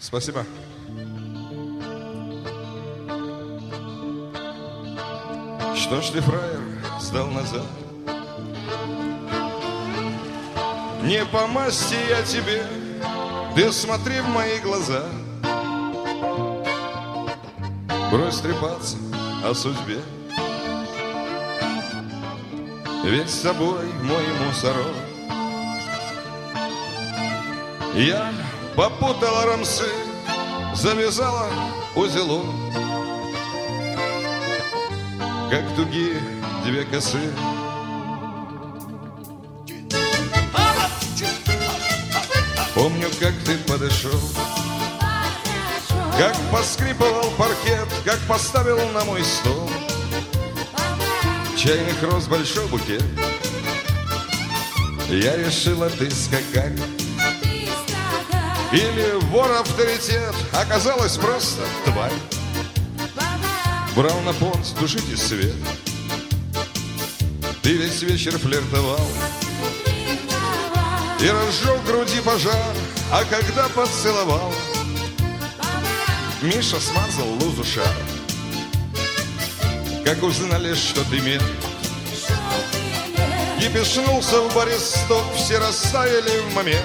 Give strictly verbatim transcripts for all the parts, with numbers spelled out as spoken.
Спасибо. Что ж ты, фраер, сдал назад? Не по масти я тебе, ты смотри в мои глаза. Брось трепаться о судьбе, ведь с собой мой мусорок. Я попутала рамсы, завязала узелок, как тугие две косы. Помню, как ты подошел, как поскрипывал паркет, как поставил на мой стол чайных роз большой букет. Я решила, ты скакарь или вор авторитет, оказалось просто тварь. Брал на понт тушите свет, ты весь вечер флиртовал и разжег в груди пожар, а когда поцеловал, Миша смазал лузу шар. Как узнали, что ты мент, и пешнулся в баре стоп, все растаяли в момент.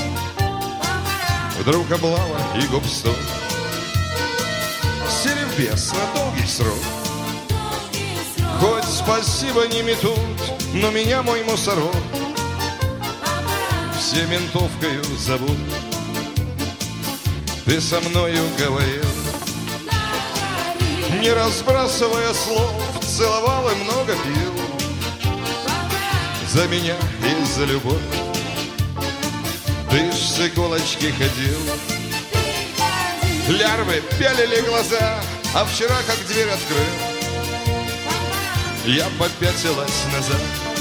Вдруг облава и гоп-стоп, серебряс на долгий срок. Хоть спасибо не метут, но меня мой мусорок все ментовкою зовут. Ты со мною говорил, не разбрасывая слов, целовал и много пил за меня и за любовь. Ты ж с иголочки ходил, лярвы пялили глаза, а вчера как дверь открыл, я попятилась назад.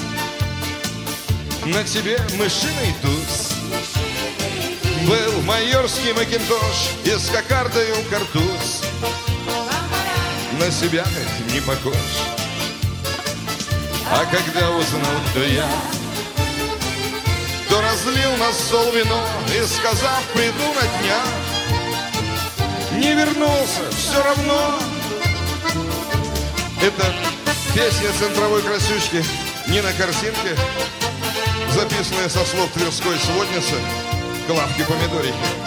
На тебе мышиный туз был майорский макинтош и с кокардою картуз. На себя не похож. А когда узнал, кто я, то разлил на стол вино и, сказав, приду на днях, не вернулся все равно. Это песня центровой красючки Нины Корсинки, записанная со слов тверской сводницы Клавки Помидорихи.